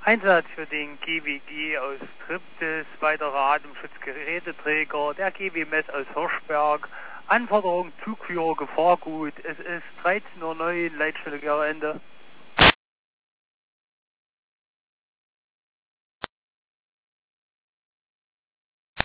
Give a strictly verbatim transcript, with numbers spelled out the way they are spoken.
Einsatz für den G W G aus Triptis, weiterer Atemschutzgeräteträger, der G W M S aus Hirschberg. Anforderung Zugführer Gefahrgut. Es ist dreizehn Uhr neun, Leitstelle Gera Ende.